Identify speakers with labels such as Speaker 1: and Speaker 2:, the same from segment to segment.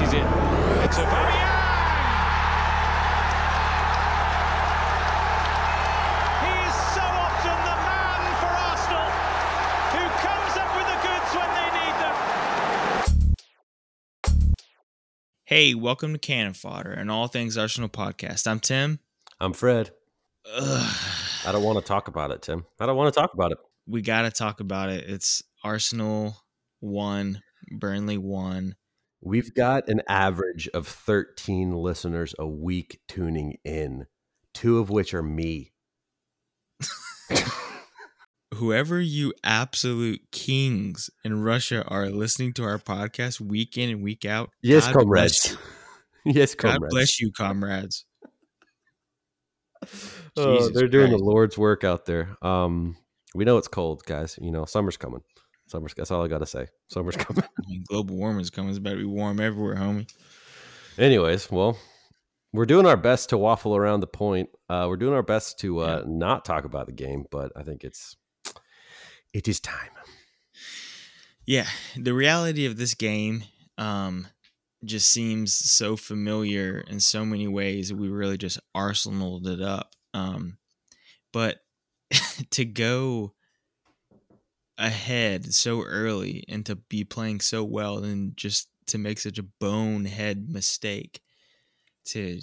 Speaker 1: is it. It's Aubameyang! He is so often the man for Arsenal, who comes up with the goods when they need them.
Speaker 2: Hey, welcome to Cannon Fodder, an all things Arsenal podcast. I'm Tim.
Speaker 3: I'm Fred.
Speaker 2: Ugh.
Speaker 3: I don't want to talk about it, Tim. I don't want to talk about it.
Speaker 2: We got to talk about it. It's Arsenal 1, Burnley 1.
Speaker 3: We've got an average of 13 listeners a week tuning in, 2 of which are me.
Speaker 2: Whoever you absolute kings in Russia are listening to our podcast week in and week out.
Speaker 3: Yes,
Speaker 2: God
Speaker 3: comrades. Yes,
Speaker 2: God
Speaker 3: comrades.
Speaker 2: bless you, comrades.
Speaker 3: Oh,
Speaker 2: Jesus
Speaker 3: they're doing
Speaker 2: Christ.
Speaker 3: the Lord's work out there. We know it's cold, guys. You know, summer's coming. That's all I got to say. Summer's coming.
Speaker 2: I mean, global warming's coming. It's about to be warm everywhere, homie.
Speaker 3: Anyways, well, we're doing our best to waffle around the point. We're doing our best to not talk about the game, but I think it is time.
Speaker 2: Yeah, the reality of this game just seems so familiar in so many ways. We really just Arsenaled it up. But to go ahead so early and to be playing so well and just to make such a bonehead mistake to,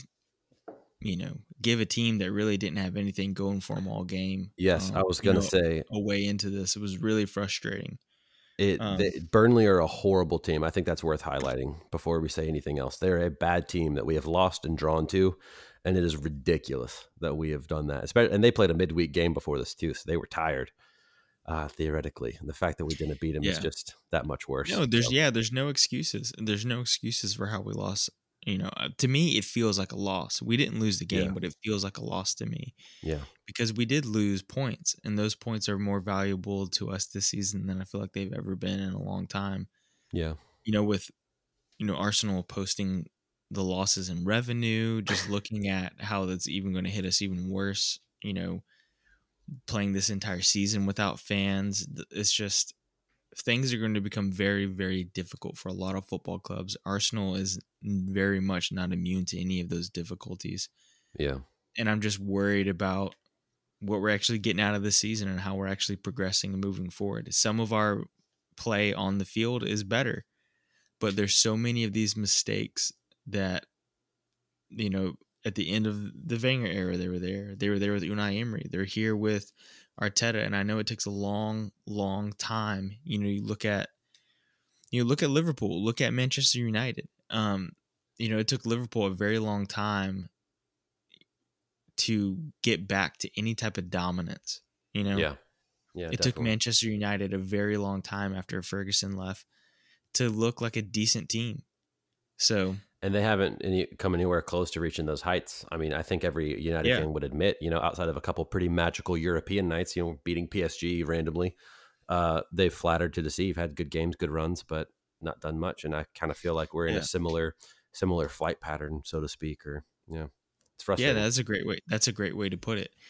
Speaker 2: give a team that really didn't have anything going for them all game.
Speaker 3: Yes, I was going to say
Speaker 2: a way into this. It was really frustrating.
Speaker 3: Burnley are a horrible team. I think that's worth highlighting before we say anything else. They're a bad team that we have lost and drawn to, and it is ridiculous that we have done that. And they played a midweek game before this too, so they were tired, theoretically. And the fact that we didn't beat them is just that much worse.
Speaker 2: No, there's no excuses. There's no excuses for how we lost. To me, it feels like a loss. We didn't lose the game, but it feels like a loss to me.
Speaker 3: Yeah.
Speaker 2: Because we did lose points, and those points are more valuable to us this season than I feel like they've ever been in a long time.
Speaker 3: Yeah.
Speaker 2: With Arsenal posting the losses in revenue, just looking at how that's even going to hit us even worse, playing this entire season without fans. It's just things are going to become very, very difficult for a lot of football clubs. Arsenal is very much not immune to any of those difficulties.
Speaker 3: Yeah.
Speaker 2: And I'm just worried about what we're actually getting out of this season and how we're actually progressing and moving forward. Some of our play on the field is better, but there's so many of these mistakes that, at the end of the Wenger era, they were there. They were there with Unai Emery. They're here with Arteta, and I know it takes a long, long time. You look at Liverpool, look at Manchester United. It took Liverpool a very long time to get back to any type of dominance.
Speaker 3: Yeah.
Speaker 2: It took Manchester United a very long time after Ferguson left to look like a decent team. So.
Speaker 3: And they haven't come anywhere close to reaching those heights. I mean, I think every United fan would admit, outside of a couple pretty magical European nights, beating PSG randomly, they've flattered to deceive, had good games, good runs, but not done much. And I kind of feel like we're in a similar flight pattern, so to speak. Or it's frustrating.
Speaker 2: Yeah, that's a great way. That's a great way to put it.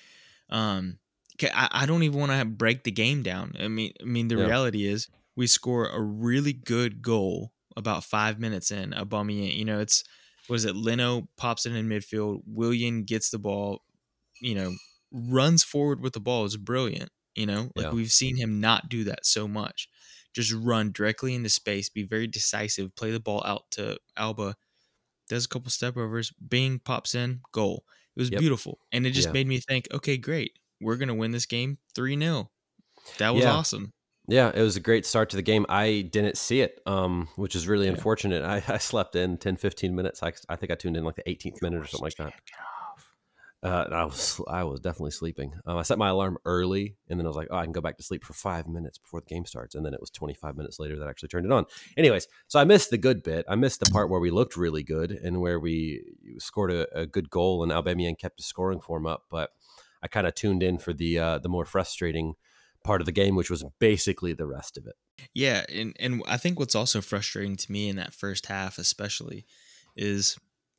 Speaker 2: I don't even want to break the game down. I mean, the reality is we score a really good goal about 5 minutes in. Aubameyang, Leno pops it in midfield. Willian gets the ball, runs forward with the ball. It's brilliant. We've seen him not do that so much. Just run directly into space, be very decisive, play the ball out to Alba, does a couple step overs, bing, pops in, goal. It was beautiful. And it just made me think, okay, great. We're going to win this game 3-0. That was awesome.
Speaker 3: Yeah, it was a great start to the game. I didn't see it, which is really unfortunate. I slept in 10, 15 minutes. I think I tuned in like the 18th minute or something like that. I was definitely sleeping. I set my alarm early, and then I was like, I can go back to sleep for 5 minutes before the game starts. And then it was 25 minutes later that I actually turned it on. Anyways, so I missed the good bit. I missed the part where we looked really good and where we scored a good goal, and Aubameyang kept his scoring form up. But I kind of tuned in for the more frustrating part of the game, which was basically the rest of it.
Speaker 2: Yeah, and I think what's also frustrating to me in that first half especially is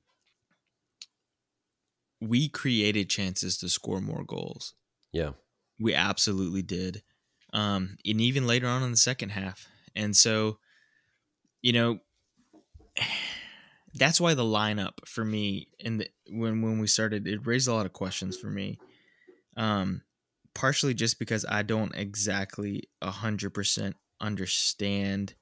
Speaker 2: we created chances to score more goals.
Speaker 3: Yeah.
Speaker 2: We absolutely did. And even later on in the second half. And so, that's why the lineup for me when we started, it raised a lot of questions for me. Partially just because I don't exactly 100% understand.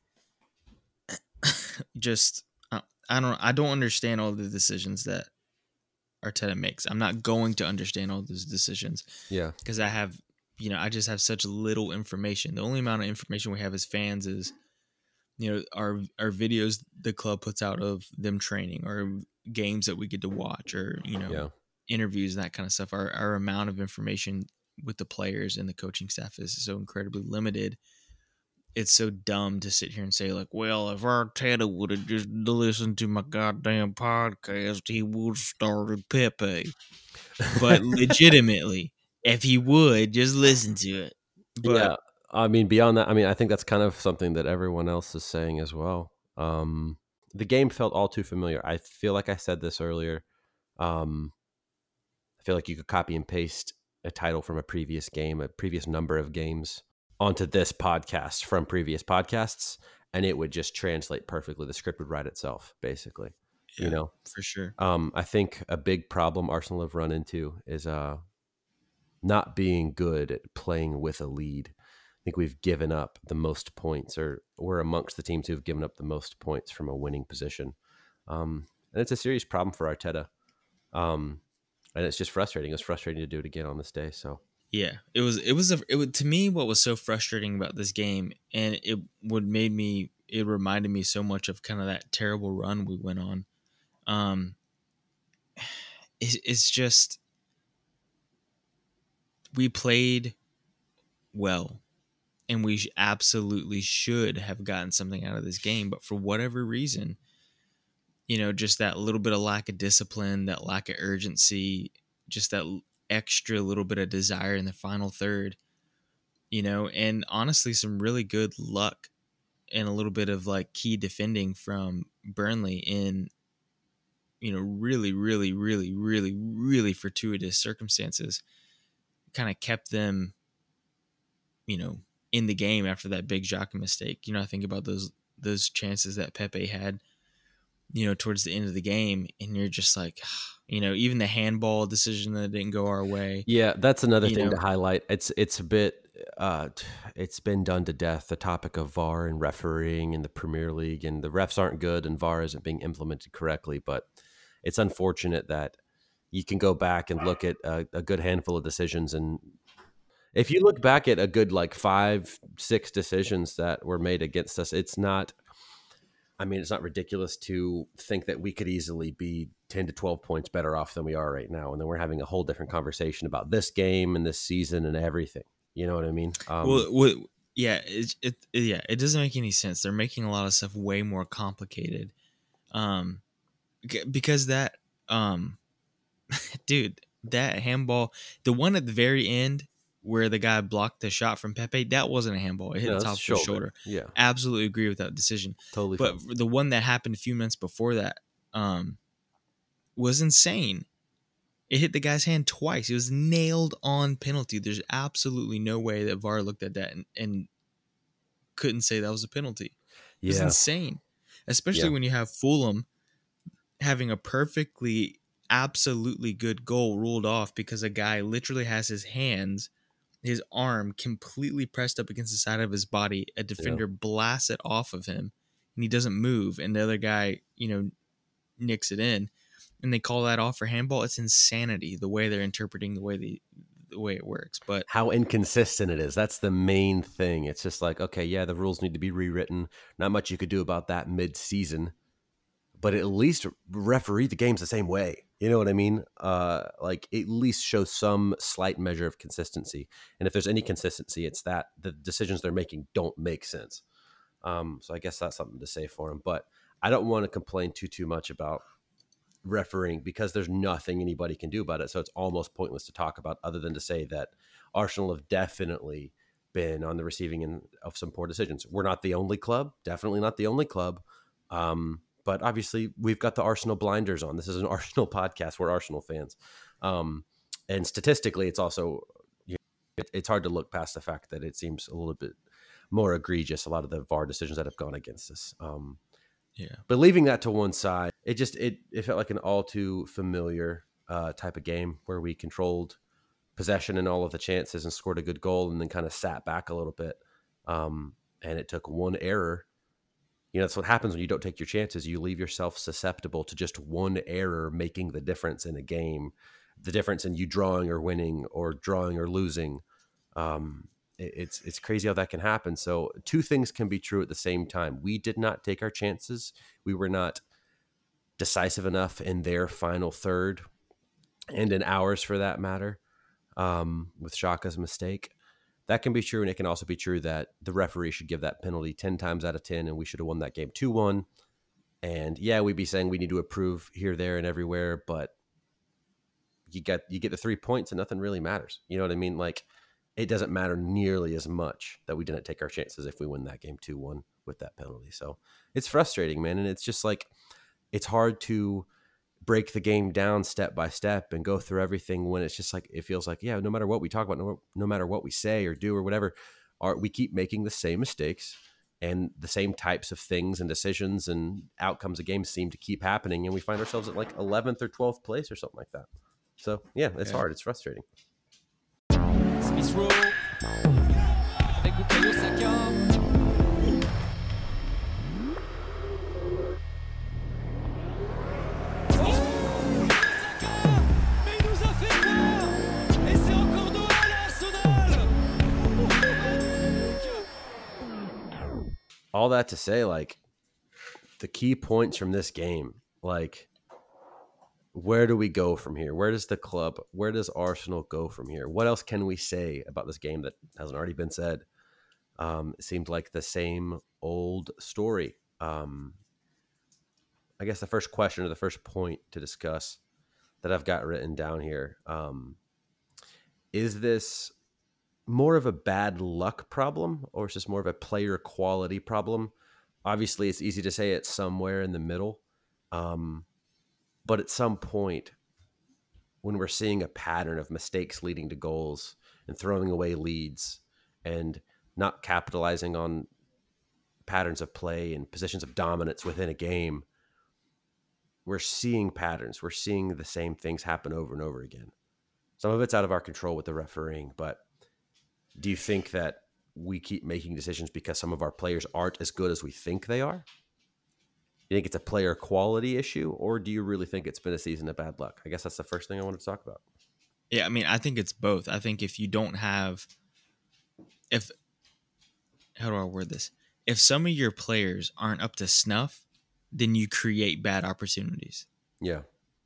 Speaker 2: Just I don't understand all the decisions that Arteta makes. I'm not going to understand all those decisions.
Speaker 3: Yeah,
Speaker 2: because I just have such little information. The only amount of information we have as fans is our videos the club puts out of them training, or games that we get to watch, or
Speaker 3: yeah.
Speaker 2: interviews and that kind of stuff. Our amount of information with the players and the coaching staff is so incredibly limited. It's so dumb to sit here and say, like, well, if Arteta would have just listened to my goddamn podcast, he would have started Pepe. But legitimately, if he would just listen to it. But
Speaker 3: Yeah, I mean, beyond that, I mean, I think that's kind of something that everyone else is saying as well. The game felt all too familiar. I feel like I said this earlier. I feel like you could copy and paste a title from a previous game, a previous number of games, onto this podcast from previous podcasts, and it would just translate perfectly. The script would write itself, basically.
Speaker 2: yeah, for sure.
Speaker 3: I think a big problem Arsenal have run into is not being good at playing with a lead. I think we've given up the most points, or we're amongst the teams who've given up the most points from a winning position. And it's a serious problem for Arteta. And it's just frustrating. It's frustrating to do it again on this day. So
Speaker 2: yeah, it would, to me, what was so frustrating about this game, and it reminded me so much of kind of that terrible run we went on. It's just, we played well, and we absolutely should have gotten something out of this game, but for whatever reason, just that little bit of lack of discipline, that lack of urgency, just that extra little bit of desire in the final third, and honestly, some really good luck and a little bit of like key defending from Burnley in, really, really, really, really, really fortuitous circumstances, kind of kept them, in the game after that big Xhaka mistake. I think about those chances that Pepe had, towards the end of the game, and you're just like, even the handball decision that didn't go our way.
Speaker 3: yeah, that's another thing to highlight. It's a bit, it's been done to death, the topic of VAR and refereeing in the Premier League, and the refs aren't good and VAR isn't being implemented correctly. But it's unfortunate that you can go back and look at a good handful of decisions, and if you look back at a good like 5-6 decisions that were made against us, it's not ridiculous to think that we could easily be 10 to 12 points better off than we are right now. And then we're having a whole different conversation about this game and this season and everything. You know what I mean?
Speaker 2: It doesn't make any sense. They're making a lot of stuff way more complicated. Because that, dude, that handball, the one at the very end where the guy blocked the shot from Pepe, that wasn't a handball. It hit the top of his shoulder.
Speaker 3: Yeah.
Speaker 2: Absolutely agree with that decision.
Speaker 3: Totally.
Speaker 2: But the one that happened a few minutes before that was insane. It hit the guy's hand twice. It was nailed on penalty. There's absolutely no way that VAR looked at that and couldn't say that was a penalty. It was insane. Especially when you have Fulham having a perfectly, absolutely good goal ruled off because a guy literally has his arm completely pressed up against the side of his body. A defender blasts it off of him, and he doesn't move, and the other guy, nicks it in, and they call that off for handball. It's insanity the way they're interpreting the way it works. But
Speaker 3: how inconsistent it is. That's the main thing. It's just like, okay, yeah, the rules need to be rewritten. Not much you could do about that mid-season, but at least referee the games the same way. You know what I mean? Like, at least show some slight measure of consistency. And if there's any consistency, it's that the decisions they're making don't make sense. So I guess that's something to say for them. But I don't want to complain too much about refereeing because there's nothing anybody can do about it. So it's almost pointless to talk about, other than to say that Arsenal have definitely been on the receiving end of some poor decisions. We're not the only club, definitely not the only club. But obviously we've got the Arsenal blinders on. This is an Arsenal podcast. We're Arsenal fans. And statistically, it's also, it's hard to look past the fact that it seems a little bit more egregious, a lot of the VAR decisions that have gone against us.
Speaker 2: Yeah.
Speaker 3: But leaving that to one side, it felt like an all too familiar type of game where we controlled possession and all of the chances and scored a good goal and then kind of sat back a little bit. And it took one error. That's what happens when you don't take your chances. You leave yourself susceptible to just one error making the difference in a game, the difference in you drawing or winning or drawing or losing. It's crazy how that can happen. So two things can be true at the same time. We did not take our chances. We were not decisive enough in their final third and in ours for that matter, with Xhaka's mistake. That can be true, and it can also be true that the referee should give that penalty 10 times out of 10, and we should have won that game 2-1. And yeah, we'd be saying we need to improve here, there, and everywhere, but you get the 3 points and nothing really matters. You know what I mean? Like, it doesn't matter nearly as much that we didn't take our chances if we win that game 2-1 with that penalty. So it's frustrating, man, and it's just like it's hard to break the game down step by step and go through everything when it's just like it feels like, yeah, no matter what we talk about, no matter what we say or do or whatever, we keep making the same mistakes and the same types of things and decisions and outcomes of games seem to keep happening, and we find ourselves at like 11th or 12th place or something like that. So yeah, it's hard, it's frustrating.
Speaker 4: Smith Rowe avec Bukayo Saka.
Speaker 3: All that to say, like, the key points from this game, like, where do we go from here? Where does Arsenal go from here? What else can we say about this game that hasn't already been said? It seemed like the same old story. I guess the first question or the first point to discuss that I've got written down here, is this more of a bad luck problem or is this more of a player quality problem? Obviously, it's easy to say it's somewhere in the middle. But at some point, when we're seeing a pattern of mistakes leading to goals and throwing away leads and not capitalizing on patterns of play and positions of dominance within a game, we're seeing patterns. We're seeing the same things happen over and over again. Some of it's out of our control with the refereeing, but do you think that we keep making decisions because some of our players aren't as good as we think they are? You think it's a player quality issue, or do you really think it's been a season of bad luck? I guess that's the first thing I wanted to talk about.
Speaker 2: Yeah, I mean, I think it's both. I think if you don't have, how do I word this? If some of your players aren't up to snuff, then you create bad opportunities.
Speaker 3: Yeah.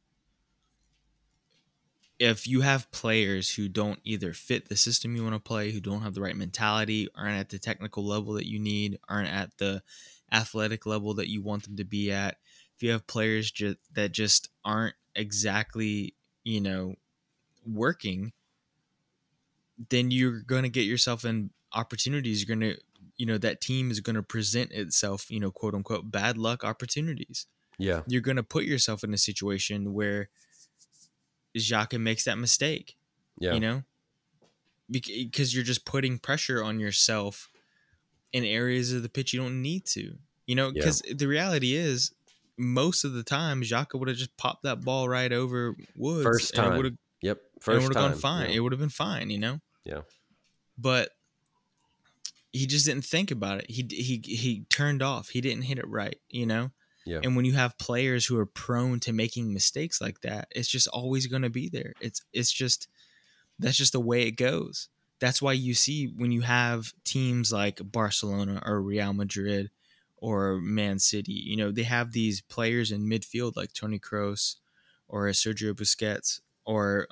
Speaker 2: If you have players who don't either fit the system you want to play, who don't have the right mentality, aren't at the technical level that you need, aren't at the athletic level that you want them to be at, if you have players that just aren't exactly, working, then you're going to get yourself in opportunities. You're going to, that team is going to present itself, quote unquote, bad luck opportunities.
Speaker 3: Yeah.
Speaker 2: You're going to put yourself in a situation where Xhaka makes that mistake, because you're just putting pressure on yourself in areas of the pitch you don't need to, because the reality is most of the time Xhaka would have just popped that ball right over Woods.
Speaker 3: First time.
Speaker 2: And it would have gone fine. Yeah. It would have been fine,
Speaker 3: Yeah.
Speaker 2: But he just didn't think about it. He turned off. He didn't hit it right, Yeah. And when you have players who are prone to making mistakes like that, it's just always going to be there. That's just the way it goes. That's why you see when you have teams like Barcelona or Real Madrid or Man City, they have these players in midfield like Toni Kroos or Sergio Busquets or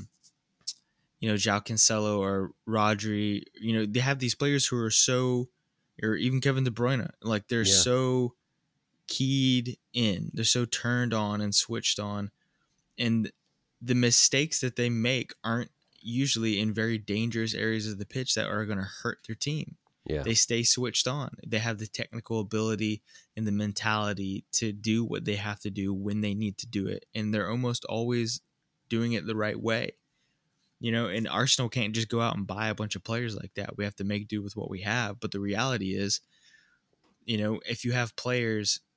Speaker 2: João Cancelo or Rodri. They have these players who are so, or even Kevin De Bruyne, like they're so keyed in, they're so turned on and switched on, and the mistakes that they make aren't usually in very dangerous areas of the pitch that are going to hurt their team.
Speaker 3: Yeah.
Speaker 2: They stay switched on. They have the technical ability and the mentality to do what they have to do when they need to do it, and they're almost always doing it the right way. And Arsenal can't just go out and buy a bunch of players like that. We have to make do with what we have. But the reality is, if you have players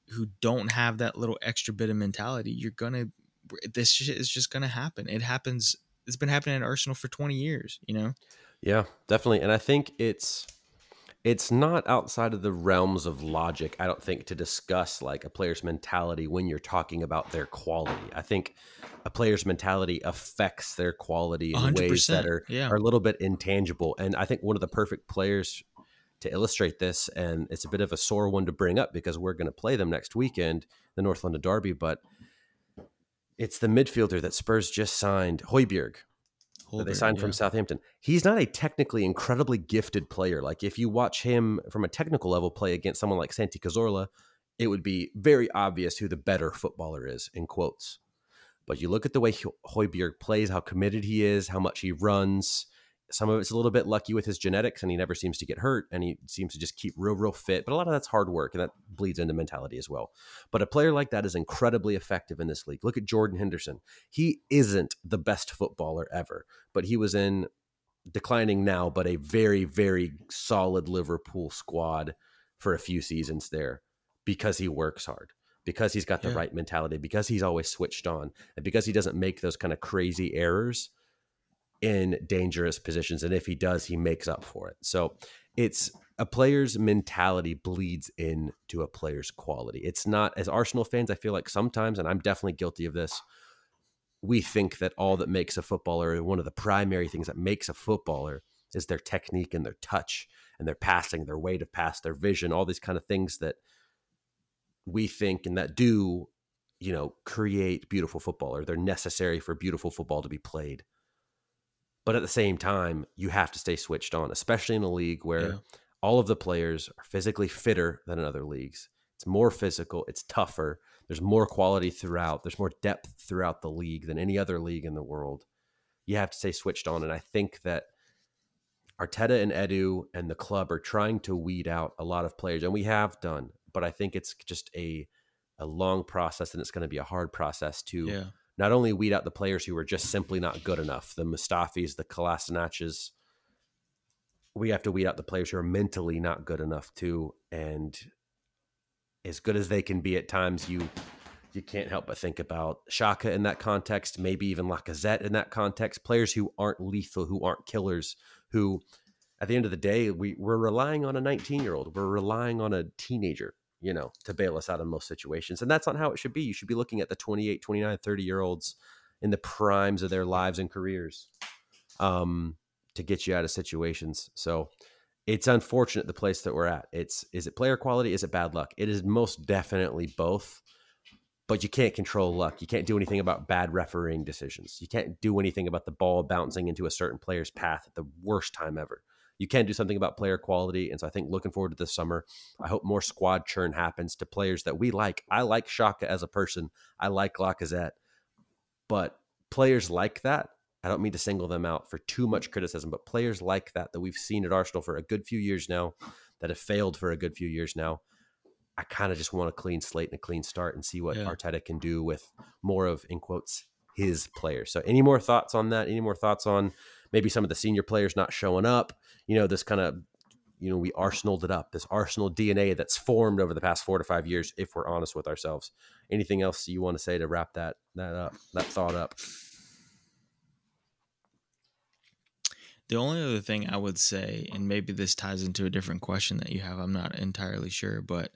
Speaker 2: who don't have that little extra bit of mentality, this shit is just gonna happen. It happens. It's been happening at Arsenal for 20 years.
Speaker 3: Yeah, definitely. And I think it's not outside of the realms of logic, I don't think, to discuss like a player's mentality when you're talking about their quality. I think a player's mentality affects their quality in ways that are a little bit intangible. And I think one of the perfect players to illustrate this, and it's a bit of a sore one to bring up because we're going to play them next weekend, the North London Derby, but it's the midfielder that Spurs just signed, Højbjerg. They signed from Southampton. He's not a technically incredibly gifted player. Like if you watch him from a technical level play against someone like Santi Cazorla, it would be very obvious who the better footballer is, in quotes. But you look at the way Højbjerg plays, how committed he is, how much he runs. Some of it's a little bit lucky with his genetics, and he never seems to get hurt, and he seems to just keep real fit. But a lot of that's hard work, and that bleeds into mentality as well. But a player like that is incredibly effective in this league. Look at Jordan Henderson. He isn't the best footballer ever, but he was in declining now, but a very, very solid Liverpool squad for a few seasons there because he works hard, because he's got the right mentality, because he's always switched on, and because he doesn't make those kind of crazy errors in dangerous positions. And if he does, he makes up for it. So it's a player's mentality bleeds into a player's quality. It's not, as Arsenal fans, I feel like sometimes, and I'm definitely guilty of this, we think that all that makes a footballer, one of the primary things that makes a footballer is their technique and their touch and their passing, their weight of pass, their vision, all these kind of things that we think and that do, create beautiful football, or they're necessary for beautiful football to be played. But at the same time, you have to stay switched on, especially in a league where all of the players are physically fitter than in other leagues. It's more physical. It's tougher. There's more quality throughout. There's more depth throughout the league than any other league in the world. You have to stay switched on. And I think that Arteta and Edu and the club are trying to weed out a lot of players, and we have done. But I think it's just a long process, and it's going to be a hard process to not only weed out the players who are just simply not good enough, the Mustafis, the Kolasinaches. We have to weed out the players who are mentally not good enough too. And as good as they can be at times, you can't help but think about Xhaka in that context, maybe even Lacazette in that context, players who aren't lethal, who aren't killers, who at the end of the day, we're relying on a 19-year-old. We're relying on a teenager, to bail us out in most situations. And that's not how it should be. You should be looking at the 28, 29, 30-year-olds in the primes of their lives and careers to get you out of situations. So it's unfortunate the place that we're at. Is it player quality? Is it bad luck? It is most definitely both, but you can't control luck. You can't do anything about bad refereeing decisions. You can't do anything about the ball bouncing into a certain player's path at the worst time ever. You can do something about player quality. And so I think looking forward to this summer, I hope more squad churn happens to players that we like. I like Xhaka as a person. I like Lacazette. But players like that, I don't mean to single them out for too much criticism, but players like that we've seen at Arsenal for a good few years now, that have failed for a good few years now, I kind of just want a clean slate and a clean start and see what Arteta can do with more of, in quotes, his players. So any more thoughts on that? Any more thoughts on maybe some of the senior players not showing up? This kind of, we Arsenaled it up, this Arsenal DNA that's formed over the past 4 to 5 years, if we're honest with ourselves. Anything else you want to say to wrap that thought up?
Speaker 2: The only other thing I would say, and maybe this ties into a different question that you have, I'm not entirely sure, but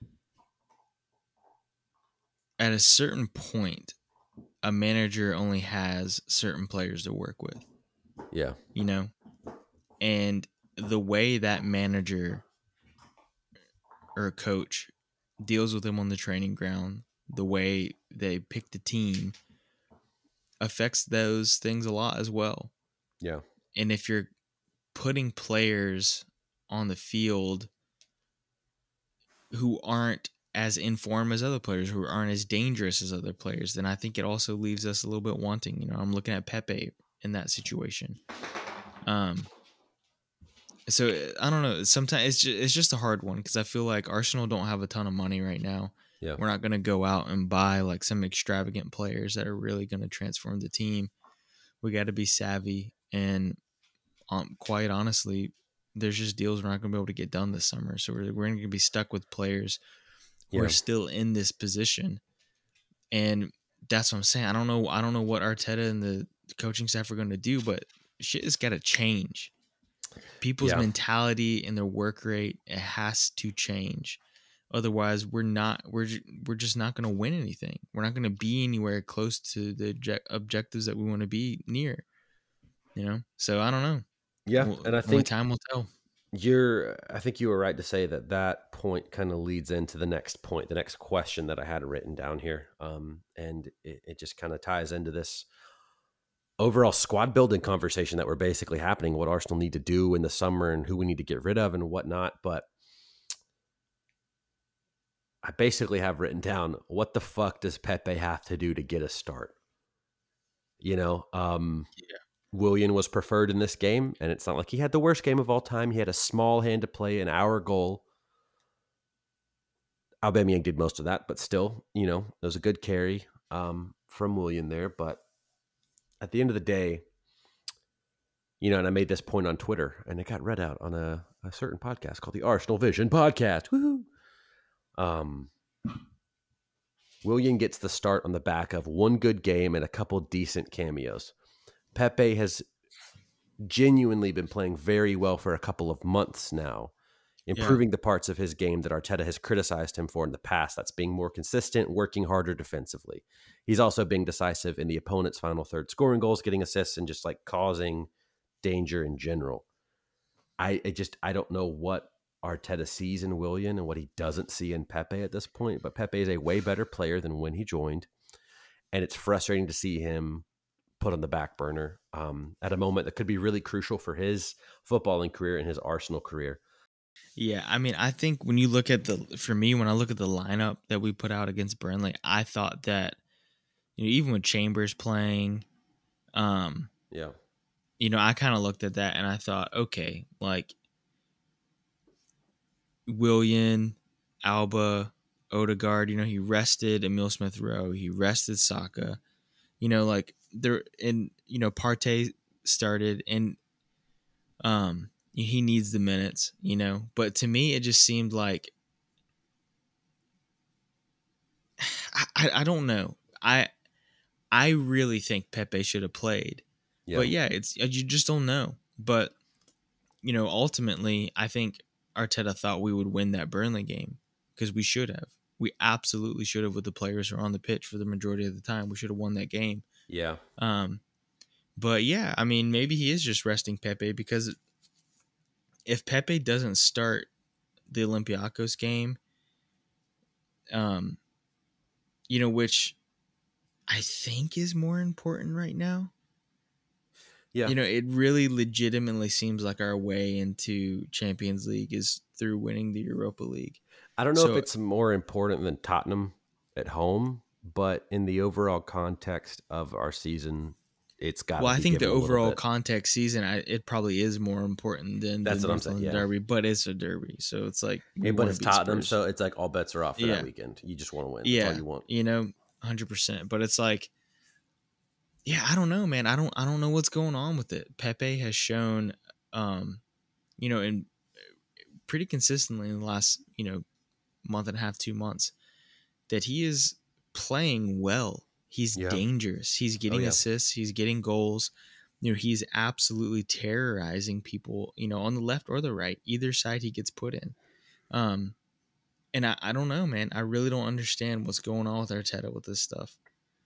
Speaker 2: at a certain point, a manager only has certain players to work with.
Speaker 3: Yeah.
Speaker 2: And the way that manager or coach deals with them on the training ground, the way they pick the team affects those things a lot as well.
Speaker 3: Yeah.
Speaker 2: And if you're putting players on the field who aren't as informed as other players, who aren't as dangerous as other players, then I think it also leaves us a little bit wanting. I'm looking at Pepe in that situation. So I don't know. Sometimes it's just a hard one because I feel like Arsenal don't have a ton of money right now.
Speaker 3: Yeah.
Speaker 2: We're not going to go out and buy like some extravagant players that are really going to transform the team. We got to be savvy, and quite honestly, there's just deals we're not going to be able to get done this summer. So we're going to be stuck with players we're still in this position. And that's what I'm saying. I don't know what Arteta and the coaching staff are going to do, but shit has got to change. People's mentality and their work rate, it has to change. Otherwise, we're just not going to win anything. We're not going to be anywhere close to the objectives that we want to be near. So I don't know.
Speaker 3: Yeah, and I think
Speaker 2: time will tell.
Speaker 3: I think you were right to say that point kind of leads into the next point, the next question that I had written down here. And it just kind of ties into this overall squad building conversation that we're basically happening, what Arsenal need to do in the summer and who we need to get rid of and whatnot. But I basically have written down, what the fuck does Pepe have to do to get a start? Willian was preferred in this game, and it's not like he had the worst game of all time. He had a small hand to play, an hour goal. Aubameyang did most of that, but still, it was a good carry from Willian there. But at the end of the day, and I made this point on Twitter, and it got read out on a certain podcast called the Arsenal Vision Podcast. Woohoo! Willian gets the start on the back of one good game and a couple decent cameos. Pepe has genuinely been playing very well for a couple of months now, improving the parts of his game that Arteta has criticized him for in the past. That's being more consistent, working harder defensively. He's also being decisive in the opponent's final third, scoring goals, getting assists, and just like causing danger in general. I don't know what Arteta sees in Willian and what he doesn't see in Pepe at this point, but Pepe is a way better player than when he joined, and it's frustrating to see him put on the back burner at a moment that could be really crucial for his footballing career and his Arsenal career.
Speaker 2: Yeah, I mean, I think when you look at when I look at the lineup that we put out against Burnley, I thought that, even with Chambers playing, I kind of looked at that and I thought, okay, like Willian, Alba, Odegaard, he rested Emile Smith-Rowe, he rested Saka, Partey started and he needs the minutes, but to me it just seemed like I don't know. I really think Pepe should have played. Yeah. But you just don't know. But ultimately I think Arteta thought we would win that Burnley game because we should have. We absolutely should have with the players who are on the pitch for the majority of the time. We should have won that game.
Speaker 3: Yeah.
Speaker 2: But yeah, I mean, maybe he is just resting Pepe because if Pepe doesn't start the Olympiacos game, which I think is more important right now. Yeah. It really legitimately seems like our way into Champions League is through winning the Europa League.
Speaker 3: I don't know if it's more important than Tottenham at home, but in the overall context of our season, it's got.
Speaker 2: Well, I think the overall context season, it probably is more important than
Speaker 3: that's
Speaker 2: the
Speaker 3: what I'm saying. Yeah.
Speaker 2: Derby, but it's a derby, so it's like.
Speaker 3: But it's Tottenham, so it's like all bets are off for that weekend. You just want to win. That's all you want.
Speaker 2: 100%. But it's like, I don't know, man. I don't know what's going on with it. Pepe has shown, in pretty consistently in the last, month and a half, 2 months, that he is playing well. He's dangerous. He's getting assists. He's getting goals. He's absolutely terrorizing people, on the left or the right, either side he gets put in. And I don't know, man. I really don't understand what's going on with Arteta with this stuff.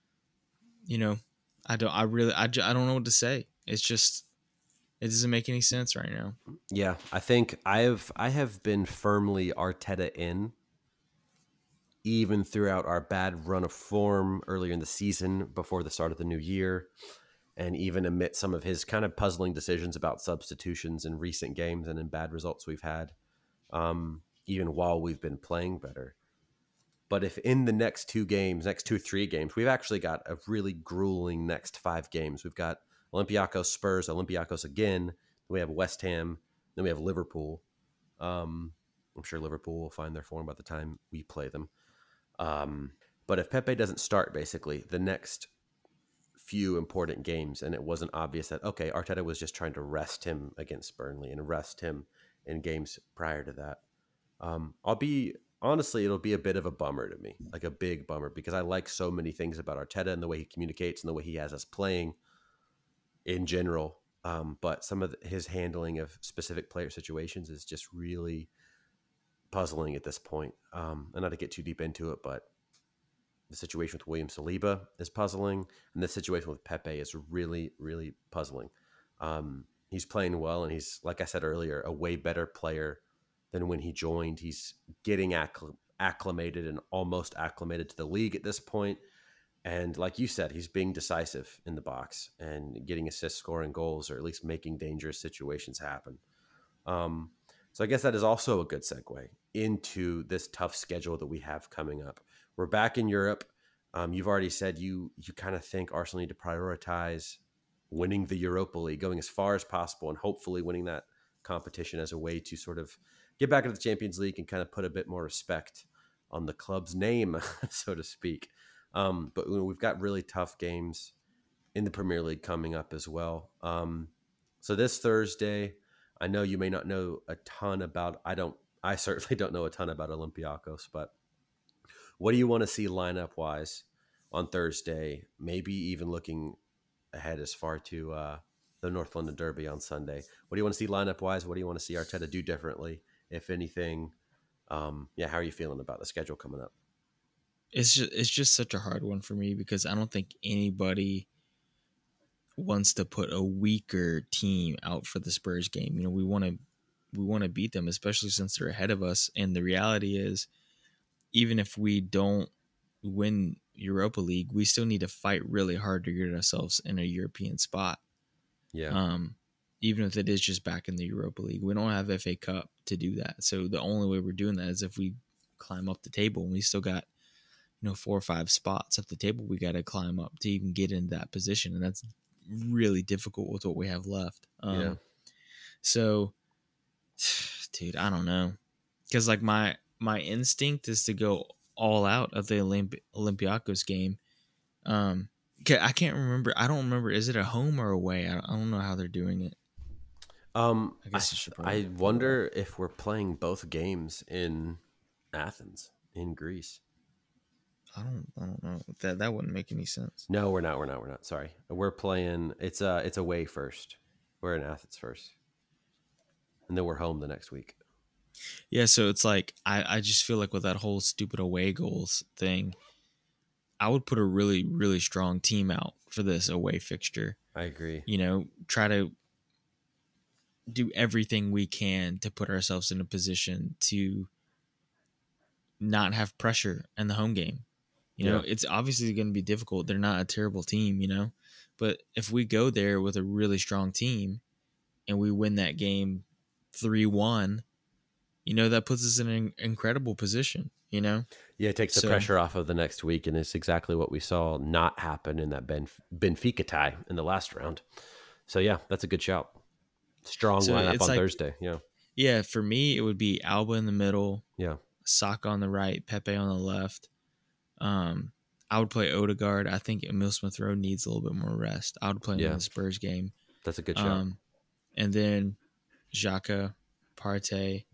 Speaker 2: I don't know what to say. It's just, it doesn't make any sense right now.
Speaker 3: Yeah, I think I have been firmly Arteta in, even throughout our bad run of form earlier in the season before the start of the new year, and even amid some of his kind of puzzling decisions about substitutions in recent games and in bad results we've had, even while we've been playing better. But if in the next 3 games, we've actually got a really grueling next 5 games. We've got Olympiacos, Spurs, Olympiacos again. Then we have West Ham. Then we have Liverpool. I'm sure Liverpool will find their form by the time we play them. But if Pepe doesn't start basically the next few important games, and it wasn't obvious that, okay, Arteta was just trying to rest him against Burnley and rest him in games prior to that, I'll be honestly, it'll be a bit of a bummer to me, like a big bummer, because I like so many things about Arteta and the way he communicates and the way he has us playing in general. But some of his handling of specific player situations is just really puzzling at this point. And not to get too deep into it, but the situation with William Saliba is puzzling, and the situation with Pepe is really, really puzzling. He's playing well, and he's, like I said earlier, a way better player than when he joined. He's getting acclimated and almost acclimated to the league at this point. And like you said, he's being decisive in the box and getting assists, scoring goals, or at least making dangerous situations happen. So I guess that is also a good segue into this tough schedule that we have coming up. We're back in Europe. You've already said you kind of think Arsenal need to prioritize winning the Europa League, going as far as possible, and hopefully winning that competition as a way to sort of get back into the Champions League and kind of put a bit more respect on the club's name, so to speak. But we've got really tough games in the Premier League coming up as well. So this Thursday, I know you may not know a ton about, I certainly don't know a ton about Olympiacos, but what do you want to see lineup wise on Thursday? Maybe even looking ahead as far to the North London Derby on Sunday. What do you want to see lineup wise? What do you want to see Arteta do differently, if anything? How are you feeling about the schedule coming up?
Speaker 2: It's just such a hard one for me because I don't think anybody wants to put a weaker team out for the Spurs game. You know, we want to beat them, especially since they're ahead of us. And the reality is, even if we don't win Europa League, we still need to fight really hard to get ourselves in a European spot.
Speaker 3: Yeah.
Speaker 2: Even if it is just back in the Europa League, we don't have FA Cup to do that. So the only way we're doing that is if we climb up the table, and we still got 4 or 5 spots up the table we got to climb up to even get into that position, and that's really difficult with what we have left. So, dude, I don't know, because like my instinct is to go all out of the Olympiacos game. I can't remember. I don't remember. Is it a home or away? I don't know how they're doing it.
Speaker 3: I wonder if we're playing both games in Athens, in Greece.
Speaker 2: I don't know. That wouldn't make any sense.
Speaker 3: No, we're not. Sorry. We're playing, it's away first. We're in Athens first. And then we're home the next week.
Speaker 2: Yeah, so it's like I just feel like with that whole stupid away goals thing, I would put a really, really strong team out for this away fixture.
Speaker 3: I agree.
Speaker 2: Try to do everything we can to put ourselves in a position to not have pressure in the home game. It's obviously going to be difficult. They're not a terrible team, but if we go there with a really strong team and we win that game 3-1, that puts us in an incredible position, Yeah,
Speaker 3: it takes the pressure off of the next week, and it's exactly what we saw not happen in that Benfica tie in the last round. So, yeah, that's a good shout. Strong lineup on Thursday, yeah.
Speaker 2: Yeah, for me, it would be Alba in the middle.
Speaker 3: Yeah.
Speaker 2: Saka on the right, Pepe on the left. I would play Odegaard. I think Emile Smith-Rowe needs a little bit more rest. I would play him in the Spurs game.
Speaker 3: That's a good shot.
Speaker 2: And then Xhaka, Partey.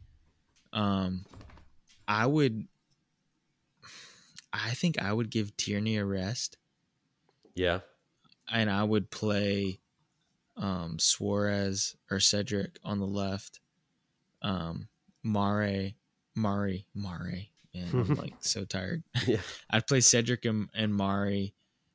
Speaker 2: I think I would give Tierney a rest.
Speaker 3: Yeah.
Speaker 2: And I would play Suarez or Cedric on the left. Mari. Man, I'm like so tired.
Speaker 3: Yeah.
Speaker 2: I'd play Cedric and Mari.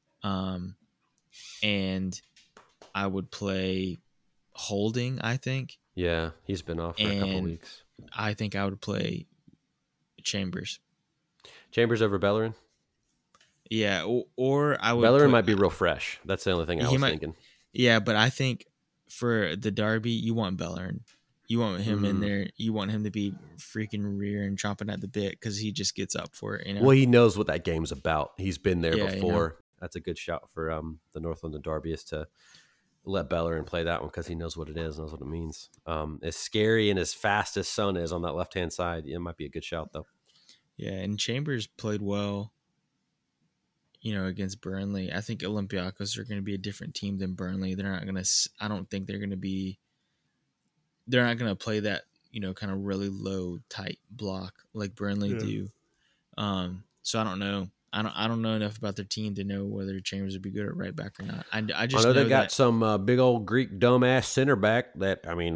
Speaker 2: And I would play Holding, I think.
Speaker 3: Yeah, he's been off for a couple weeks.
Speaker 2: I think I would play Chambers.
Speaker 3: Chambers over Bellerin?
Speaker 2: Yeah, or I would.
Speaker 3: Bellerin might be real fresh. That's the only thing I was thinking.
Speaker 2: Yeah, but I think for the derby, you want Bellerin. You want him in there. You want him to be freaking rearing, chomping at the bit because he just gets up for it.
Speaker 3: Well, he knows what that game's about. He's been there before. That's a good shout for the North London Derby, is to let Bellerin play that one because he knows what it is, knows what it means. As scary and as fast as Son is on that left-hand side, it might be a good shout, though.
Speaker 2: Yeah, and Chambers played well, against Burnley. I think Olympiacos are going to be a different team than Burnley. They're not going to – I don't think they're going to be – they're not going to play that kind of really low tight block like Burnley do. So I don't know. I don't know enough about their team to know whether Chambers would be good at right back or not. I just
Speaker 3: know they got
Speaker 2: that,
Speaker 3: some big old Greek dumbass center back that, I mean.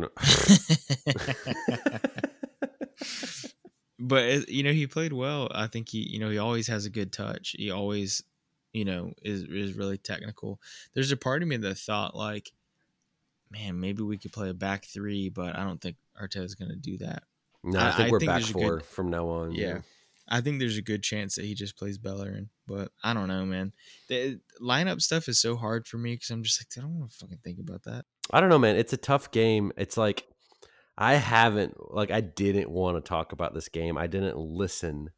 Speaker 2: But he played well. I think he always has a good touch. He always, is really technical. There's a part of me that thought like, man, maybe we could play a back three, but I don't think Arteta's going to do that.
Speaker 3: No, I think we're back four from now on.
Speaker 2: Yeah. I think there's a good chance that he just plays Bellerin, but I don't know, man. The lineup stuff is so hard for me because I'm just like, I don't want to fucking think about that.
Speaker 3: I don't know, man. It's a tough game. It's like, I didn't want to talk about this game. I didn't listen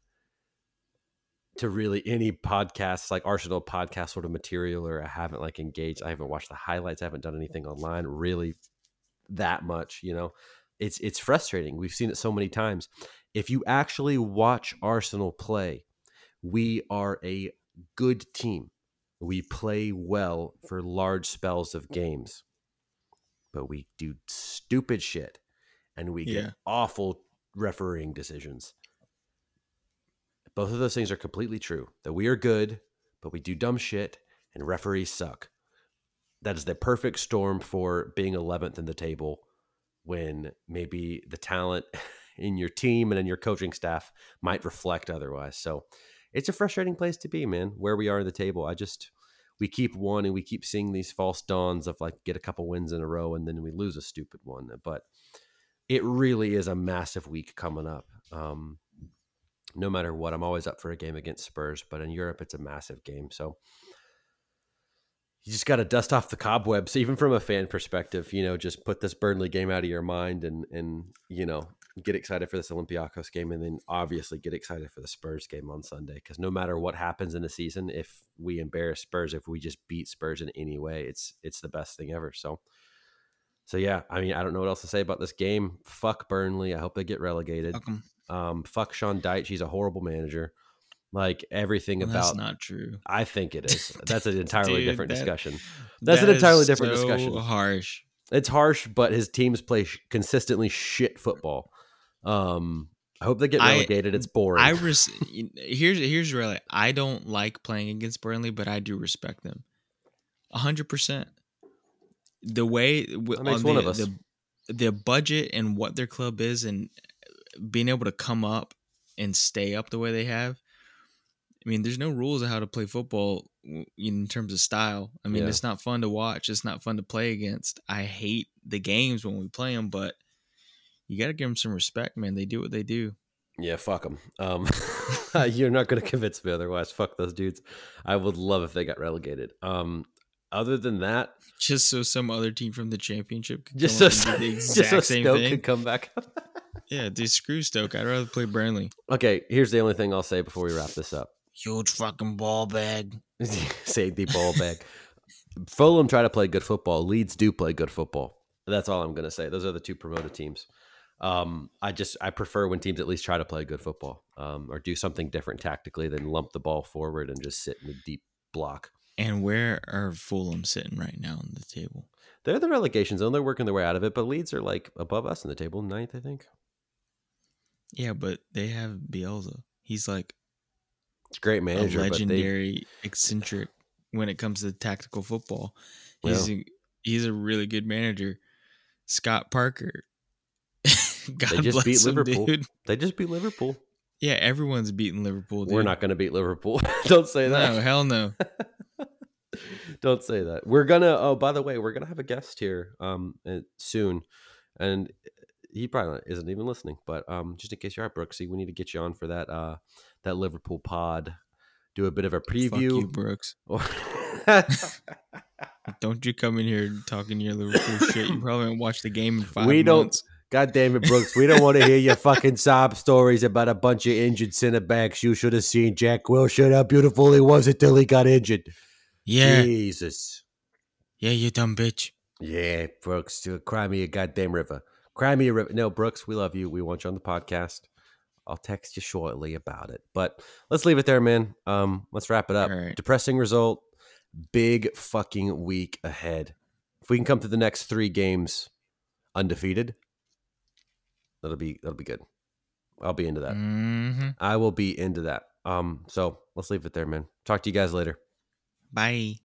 Speaker 3: to really any podcasts, like Arsenal podcast sort of material, or I haven't like engaged. I haven't watched the highlights. I haven't done anything online really that much, It's frustrating. We've seen it so many times. If you actually watch Arsenal play, we are a good team. We play well for large spells of games, but we do stupid shit and we get awful refereeing decisions. Both of those things are completely true. That we are good, but we do dumb shit and referees suck. That is the perfect storm for being 11th in the table when maybe the talent in your team and in your coaching staff might reflect otherwise. So it's a frustrating place to be, man, where we are in the table. We keep one and we keep seeing these false dawns of like get a couple wins in a row and then we lose a stupid one. But it really is a massive week coming up. No matter what, I'm always up for a game against Spurs, but in Europe, it's a massive game. So you just got to dust off the cobwebs, even from a fan perspective, just put this Burnley game out of your mind and get excited for this Olympiacos game. And then obviously get excited for the Spurs game on Sunday. Because no matter what happens in the season, if we embarrass Spurs, if we just beat Spurs in any way, it's the best thing ever. So yeah, I mean, I don't know what else to say about this game. Fuck Burnley. I hope they get relegated. Fuck Sean Dyche. He's a horrible manager. Like everything about
Speaker 2: that's not true.
Speaker 3: I think it is. That's an entirely different discussion. That's an entirely different discussion.
Speaker 2: Harsh.
Speaker 3: It's harsh, but his teams play consistently shit football. I hope they get relegated. It's boring.
Speaker 2: Here's really, I don't like playing against Burnley, but I do respect them 100%. The way
Speaker 3: that makes one of us.
Speaker 2: The budget and what their club is, and being able to come up and stay up the way they have. I mean, there's no rules of how to play football in terms of style. I mean, It's not fun to watch. It's not fun to play against. I hate the games when we play them, but you got to give them some respect, man. They do what they do.
Speaker 3: Yeah, fuck them. You're not going to convince me otherwise. Fuck those dudes. I would love if they got relegated. Other than that,
Speaker 2: just so some other team from the championship could
Speaker 3: just
Speaker 2: come up and do the exact same
Speaker 3: Stoke
Speaker 2: thing.
Speaker 3: could come back.
Speaker 2: Yeah, dude, screw Stoke. I'd rather play Burnley.
Speaker 3: Okay, here's the only thing I'll say before we wrap this up.
Speaker 2: Huge fucking ball bag.
Speaker 3: Say the ball bag. Fulham try to play good football. Leeds do play good football. That's all I'm going to say. Those are the two promoted teams. I prefer when teams at least try to play good football, or do something different tactically than lump the ball forward and just sit in a deep block.
Speaker 2: And where are Fulham sitting right now on the table?
Speaker 3: They're the relegation zone. They're working their way out of it, but Leeds are like above us in the table, 9th, I think.
Speaker 2: Yeah, but they have Bielsa. He's like
Speaker 3: it's a great manager,
Speaker 2: a legendary eccentric when it comes to tactical football. He's a really good manager. Scott Parker. God
Speaker 3: they just beat Liverpool.
Speaker 2: Dude.
Speaker 3: They just beat Liverpool.
Speaker 2: Yeah, everyone's beating Liverpool. Dude.
Speaker 3: We're not going to beat Liverpool. Don't say that.
Speaker 2: No, hell no.
Speaker 3: Don't say that. We're gonna. Oh, by the way, we're gonna have a guest here soon, and he probably isn't even listening. But just in case you are, Brooksy, we need to get you on for that Liverpool pod. Do a bit of a preview.
Speaker 2: Fuck you, Brooks. Don't you come in here talking your Liverpool shit. You probably haven't watched the game in 5 months.
Speaker 3: God damn it, Brooks. We don't want to hear your fucking sob stories about a bunch of injured center backs. You should have seen Jack Wilshere, how beautiful he was until he got injured.
Speaker 2: Yeah.
Speaker 3: Jesus.
Speaker 2: Yeah, you dumb bitch.
Speaker 3: Yeah, Brooks. Cry me a goddamn river. Cry me a river. No, Brooks, we love you. We want you on the podcast. I'll text you shortly about it. But let's leave it there, man. Let's wrap it up.
Speaker 2: Right.
Speaker 3: Depressing result. Big fucking week ahead. If we can come to the next 3 games undefeated, That'll be good. I'll be into that.
Speaker 2: Mm-hmm.
Speaker 3: I will be into that. So let's leave it there, man. Talk to you guys later.
Speaker 2: Bye.